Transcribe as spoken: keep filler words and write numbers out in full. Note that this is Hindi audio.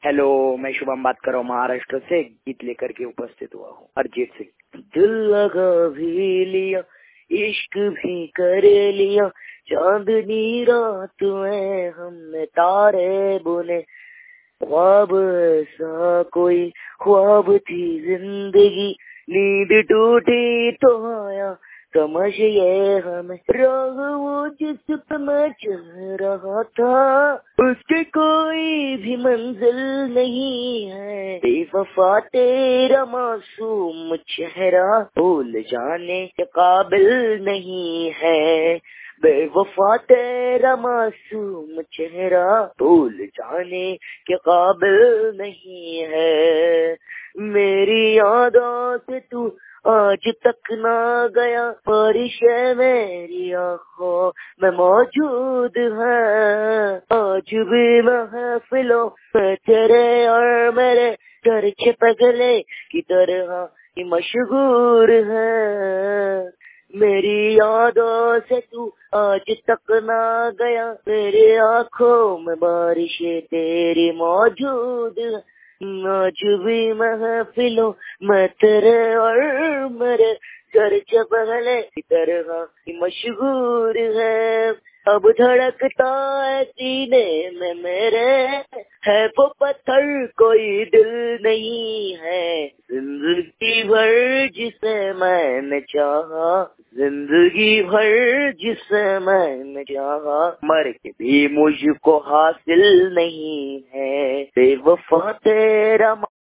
हेलो, मैं शुभम बात कर रहा हूँ महाराष्ट्र से। गीत लेकर के उपस्थित हुआ हूँ अरिजीत सिंह। दिल लगा भी लिया, इश्क भी कर लिया, चांदनी रात में हमने तारे बुने, ख्वाब ऐसा कोई ख्वाब थी जिंदगी, नींद टूटी तो आया समझ ये हमें, राह वो जिस पे मैं चल रहा था उसके कोई भी मंजिल नहीं है, बेवफा तेरा मासूम चेहरा भूल जाने के काबिल नहीं है, बेवफा तेरा मासूम चेहरा भूल जाने के काबिल नहीं है, मेरी यादों से तू आज तक ना गया, बारिश है मेरी आँखों में मौजूद है, आज भी महफिलों में तेरे और मेरे चर्चे पगले की तरह ही मशहूर है, मेरी यादों से तू आज तक ना गया, मेरी आँखों में बारिश तेरी मौजूद है, आज भी महफिलों में तेरे और मेरे चर्चा पगले की तरह ही मशहूर है, अब धड़कता है सीने में मेरे, है वो पत्थर कोई दिल नहीं है, जिंदगी भर जिसे मैंने चाहा, जिंदगी भर जिसे मैंने चाहा, मर के भी मुझको हासिल नहीं है, बेवफा तेरा